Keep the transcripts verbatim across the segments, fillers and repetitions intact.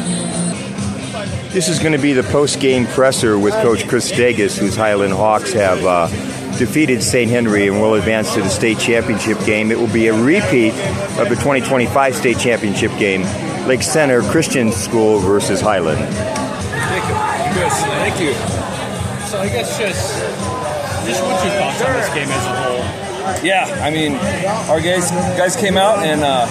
This is going to be the post-game presser with Coach Chris Stegas, whose Highland Hawks have uh, defeated Saint Henry and will advance to the state championship game. It will be a repeat of the twenty twenty-five state championship game, Lake Center Christian School versus Highland. Thank you, Chris. Thank you. So I guess just, just what's your thoughts on this game as a whole? Yeah, I mean, our guys guys came out and uh,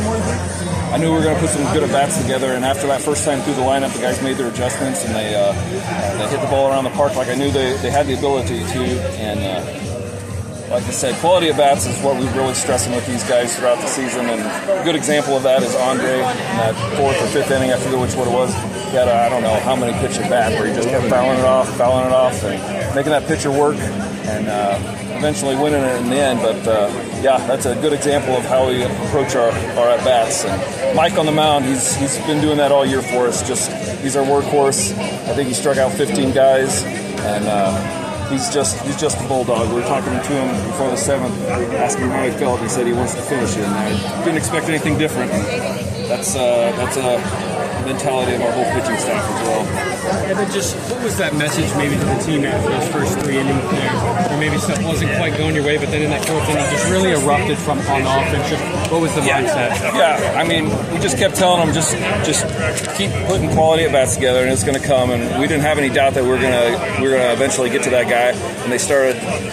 I knew we were going to put some good at-bats together, and after that first time through the lineup, the guys made their adjustments, and they uh, they hit the ball around the park like I knew they, they had the ability to, and uh, like I said, quality at-bats is what we're really stressing with these guys throughout the season, and a good example of that is Andre in that fourth or fifth inning, I forget which one it was. He had, a, I don't know how many pitch at bat where he just kept fouling it off, fouling it off, and making that pitcher work, and uh, eventually winning it in the end. But uh, yeah, that's a good example of how we approach our, our at-bats. And Mike on the mound, he's he's been doing that all year for us. Just he's our workhorse. I think he struck out fifteen guys, and uh, he's just he's just a bulldog. We were talking to him before the seventh, asking him how he felt. He said he wants to finish it, and I didn't expect anything different. That's uh, that's a mentality of our whole pitching staff as well. And then just, what was that message maybe to the team after those first three innings there? Or maybe stuff wasn't quite going your way, but then in that fourth inning just really erupted from on offense. Just, what was the yeah. mindset? Yeah, I mean, we just kept telling them just just keep putting quality at bats together, and it's going to come. And we didn't have any doubt that we were going to we were going to eventually get to that guy. And they started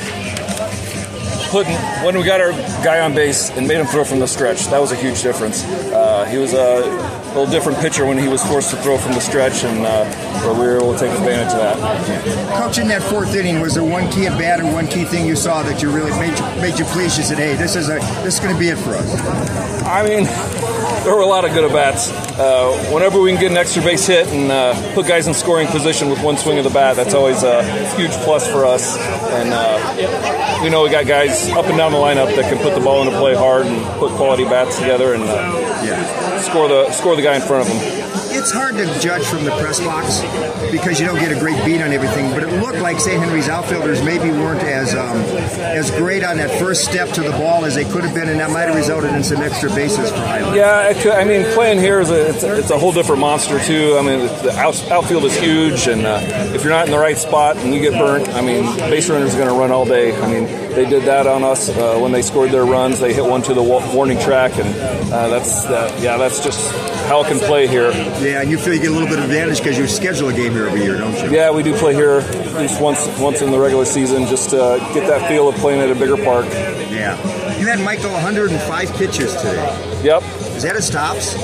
putting, when we got our guy on base and made him throw from the stretch, that was a huge difference. Uh, he was a A little different pitcher when he was forced to throw from the stretch, and uh, where we were able to take advantage of that. Coach, in that fourth inning, was there one key at bat or one key thing you saw that you really made you, made you pleased? You said, "Hey, this is a this is going to be it for us." I mean, there were a lot of good at bats. Uh, whenever we can get an extra base hit and uh, put guys in scoring position with one swing of the bat, that's always a huge plus for us. And uh, we know we got guys up and down the lineup that can put the ball into play hard and put quality bats together and uh, yeah. score the score the guy in front of them. It's hard to judge from the press box because you don't get a great beat on everything, but it looked like Saint Henry's outfielders maybe weren't as um, as great on that first step to the ball as they could have been, and that might have resulted in some extra bases for Highland. Yeah, it could, I mean, playing here is a it's, a it's a whole different monster too. I mean, the out, outfield is huge, and uh, if you're not in the right spot and you get burnt, I mean, base runners are going to run all day. I mean, they did that on us uh, when they scored their runs. They hit one to the warning track, and uh, that's uh, yeah, that's just how it can play here. Yeah, and you feel you get a little bit of advantage because you schedule a game here every year, don't you? Yeah, we do play here at least once once in the regular season, just to get that feel of playing at a bigger park. Yeah. You had Michael one hundred five pitches today. Yep. Is that his tops?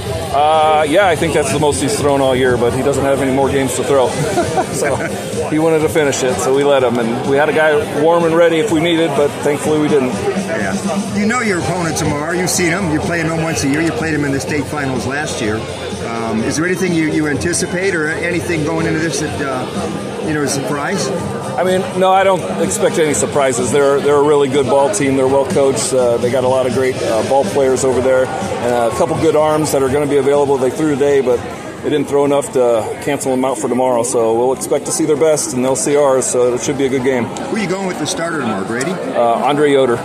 Uh, yeah, I think that's the most he's thrown all year, but he doesn't have any more games to throw. So he wanted to finish it, so we let him. And we had a guy warm and ready if we needed, but thankfully we didn't. Yeah. You know your opponent tomorrow. You've seen him. You play him once a year. You played him in the state finals last year. Um, is there anything you, you anticipate or anything going into this that, uh, you know, is a surprise? I mean, no, I don't expect any surprises. They're they're a really good ball team. They're well coached. Uh, they got a lot of great uh, ball players over there, and a couple good arms that are going to be available. They threw today, but they didn't throw enough to cancel them out for tomorrow. So we'll expect to see their best, and they'll see ours. So it should be a good game. Who are you going with the starter tomorrow, Grady? Uh, Andre Yoder.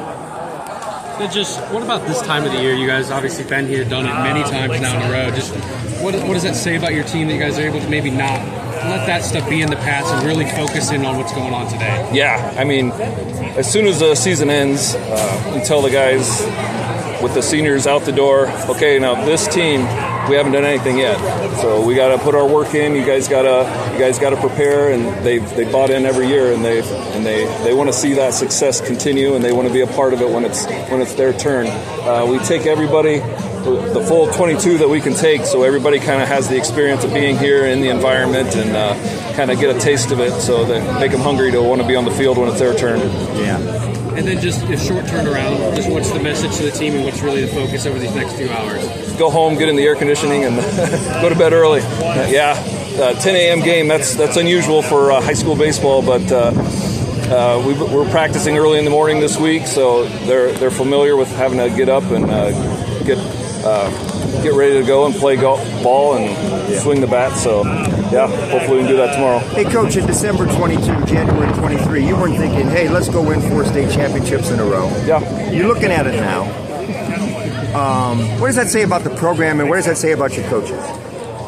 Just what about this time of the year? You guys obviously been here, done it many times now in a row. Just what what does that say about your team that you guys are able to maybe not let that stuff be in the past and really focus in on what's going on today? Yeah, I mean, as soon as the season ends, uh, we tell the guys with the seniors out the door, okay, now this team, we haven't done anything yet, so we got to put our work in. You guys got to, you guys got to prepare, and they've they bought in every year, and they and they they want to see that success continue, and they want to be a part of it when it's when it's their turn. Uh, we take everybody, the full twenty-two that we can take, so everybody kind of has the experience of being here in the environment and uh, kind of get a taste of it, so that make them hungry to want to be on the field when it's their turn. Yeah. And then just a short turnaround, just what's the message to the team and what's really the focus over these next few hours? Go home, get in the air conditioning, and go to bed early. Uh, yeah, uh, ten a.m. game, that's that's unusual for uh, high school baseball, but uh, uh, we, we're practicing early in the morning this week, so they're they're familiar with having to get up and uh, get uh, get ready to go and play golf, ball and yeah. swing the bat. So, yeah, hopefully we can do that tomorrow. Hey, Coach, in December twenty-two, January twenty-three, you weren't thinking, hey, let's go win four state championships in a row. Yeah. You're looking at it now. Um, what does that say about the program, and what does that say about your coaches?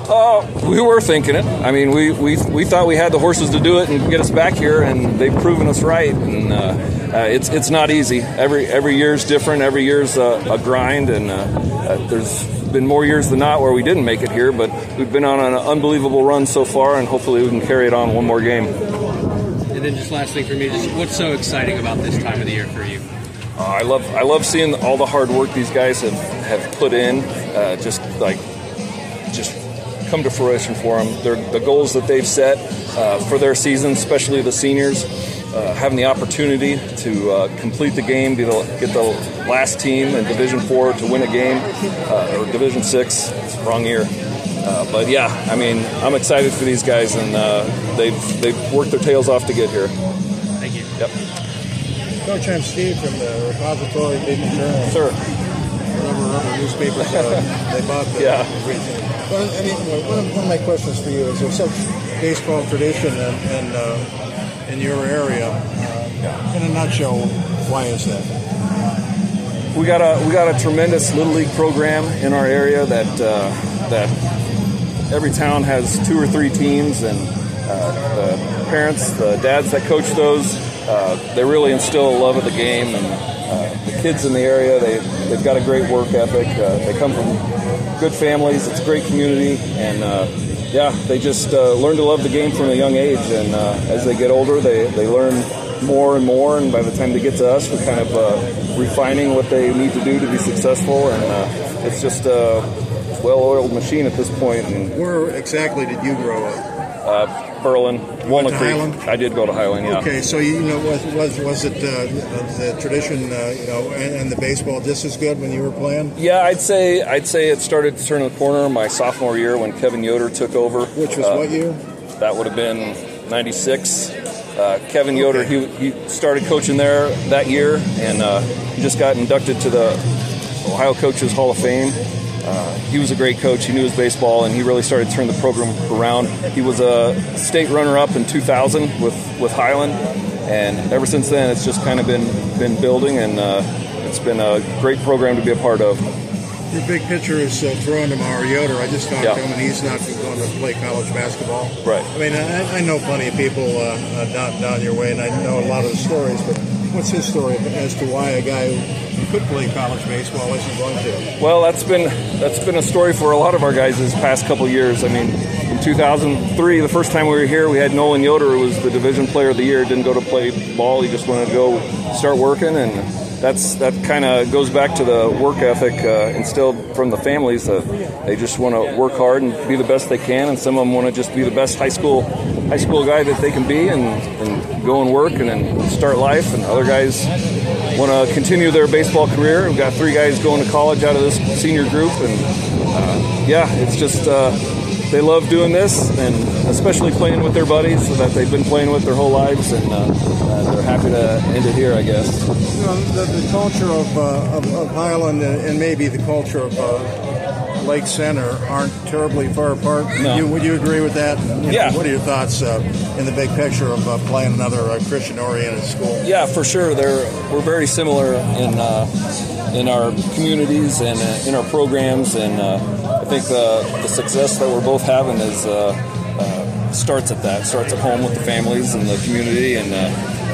Uh, we were thinking it. I mean, we, we we thought we had the horses to do it and get us back here, and they've proven us right. And uh, uh, it's it's not easy. Every every year's different. Every year's a, a grind, and uh, uh, there's been more years than not where we didn't make it here. But we've been on an unbelievable run so far, and hopefully we can carry it on one more game. And then just last thing for me, just what's so exciting about this time of the year for you? Uh, I love I love seeing all the hard work these guys have, have put in. Uh, just like just. come to fruition for them. They're, the goals that they've set uh, for their season, especially the seniors, uh, having the opportunity to uh, complete the game, be the, get the last team in Division Four to win a game, uh, or Division Six. It's the wrong year. Uh, but yeah, I mean, I'm excited for these guys, and uh, they've they've worked their tails off to get here. Thank you. Yep. Coach, I'm Steve from the Repository Beacon Journal. Sir. Whatever other newspapers uh, they bought. The, Yeah. Well, I mean, one of, one of my questions for you is: there's such baseball tradition in in, uh, in your area. Uh, in a nutshell, why is that? We got a we got a tremendous little league program in our area that uh, that every town has two or three teams, and uh, the parents, the dads that coach those, uh, they really instill a love of the game, and uh, the kids in the area, they they've got a great work ethic. Uh, they come from good families. It's a great community, and uh, yeah, they just uh, learn to love the game from a young age. And uh, as they get older, they, they learn more and more. And by the time they get to us, we're kind of uh, refining what they need to do to be successful. And uh, it's just a well-oiled machine at this point. And where exactly did you grow up? Uh, Berlin, Walnut Creek. Highland? I did go to Highland. Yeah. Okay, so you know, was was was it uh, the tradition, uh, you know, and, and the baseball just as good when you were playing? Yeah, I'd say I'd say it started to turn the corner my sophomore year when Kevin Yoder took over. Which was uh, what year? That would have been ninety-six. Uh, Kevin Yoder, okay. he he started coaching there that year, and uh, he just got inducted to the Ohio Coaches Hall of Fame. Uh, he was a great coach. He knew his baseball, and he really started to turn the program around. He was a state runner-up in two thousand with, with Highland, and ever since then, it's just kind of been been building, and uh, it's been a great program to be a part of. Your big pitcher is uh, throwing to Mario Yoder. I just talked yeah. to him, and he's not going to play college basketball. Right. I mean, I, I know plenty of people uh, uh, down, down your way, and I know a lot of the stories, but what's his story as to why a guy who could play college baseball isn't going to? Well, that's been that's been a story for a lot of our guys this past couple years. I mean, in two thousand three, the first time we were here, we had Nolan Yoder, who was the Division Player of the Year. Didn't go to play ball; he just wanted to go start working, and that's that kind of goes back to the work ethic uh, instilled from the families. That they just want to work hard and be the best they can, and some of them want to just be the best high school high school guy that they can be, and, and go and work and then start life. And other guys want to continue their baseball career. We've got three guys going to college out of this senior group, and uh, yeah, it's just uh, they love doing this, and especially playing with their buddies that they've been playing with their whole lives, and uh, uh, they're happy to end it here, I guess. You know, the, the culture of, uh, of, of Highland and maybe the culture of uh, Lake Center aren't terribly far apart. No. You, would you agree with that? You Yeah. know, what are your thoughts uh, in the big picture of uh, playing another uh, Christian-oriented school? Yeah, for sure. They're we're very similar in uh, in our communities and uh, in our programs, and uh, I think the the success that we're both having is uh, uh, starts at that. Starts at home with the families and the community, and uh,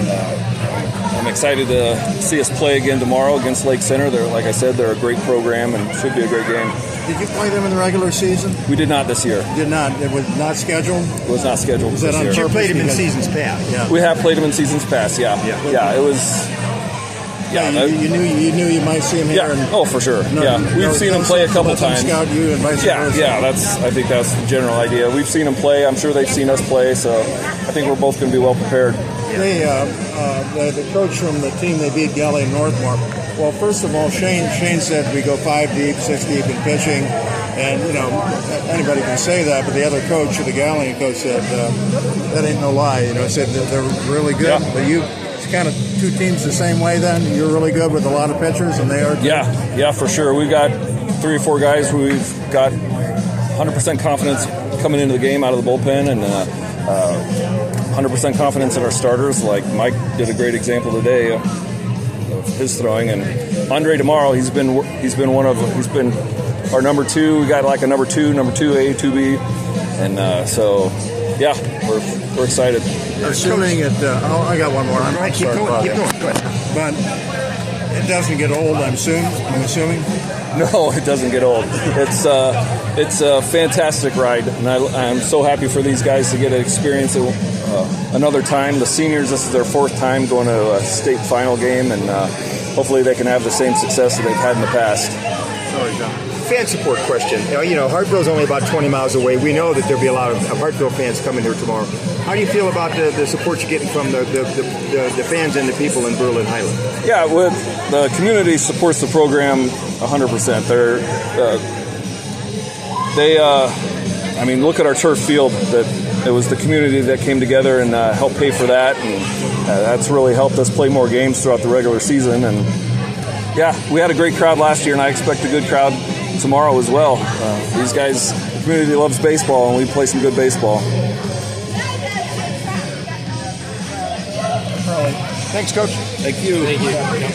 uh, I'm excited to see us play again tomorrow against Lake Center. They're, like I said, they're a great program and should be a great game. Did you play them in the regular season? We did not this year. Did not. It was not scheduled. It was not scheduled Was that this on year. purpose? You played him in Because- seasons past. Yeah. We have played them in seasons past. Yeah, Yeah. yeah. It was. Yeah, You, that- you knew you knew you might see him here. yeah. And Oh, for sure. no- yeah, no- we've seen no him play a couple let them times. Scout you and vice Yeah, versa. yeah, that's. I think that's the general idea. We've seen them play. I'm sure they've seen us play. So I think we're both going to be well prepared. They, uh, uh, the, the coach from the team they beat, Galley and Northmore. Well, first of all, Shane Shane said we go five deep, six deep in pitching, and you know anybody can say that, but the other coach, the Galley coach, said uh, that ain't no lie. You know, said that they're really good. Yeah. But you, it's kind of two teams the same way. Then you're really good with a lot of pitchers, and they are. Yeah, yeah, for sure. We've got three or four guys who we've got one hundred percent confidence coming into the game out of the bullpen, and uh, uh, one hundred percent confidence in our starters. Like Mike did a great example today of his throwing, and Andre tomorrow. He's been he's been one of he's been our number two. We got like a number two, number two A, two B, and uh, so yeah, we're we're excited. Assuming it, uh, oh, I got one more. I'm, Go ahead, I'm keep sorry going, about keep that. going. Go ahead. But it doesn't get old. I'm soon. I'm assuming. No, it doesn't get old. It's uh, it's a fantastic ride, and I, I'm so happy for these guys to get to experience it uh, another time. The seniors, this is their fourth time going to a state final game, and uh, hopefully they can have the same success that they've had in the past. Sorry, John. Fan support question. You know, you know, Hartville's only about twenty miles away. We know that there'll be a lot of, of Hartville fans coming here tomorrow. How do you feel about the, the support you're getting from the the, the, the the fans and the people in Berlin Highland? Yeah, with the community supports the program one hundred percent. They're uh, they. Uh, I mean, look at our turf field. That it was the community that came together and uh, helped pay for that, and uh, that's really helped us play more games throughout the regular season. And yeah, we had a great crowd last year, and I expect a good crowd tomorrow as well. Uh, these guys, the community loves baseball, and we play some good baseball. Thanks, Coach. Thank you. Thank you.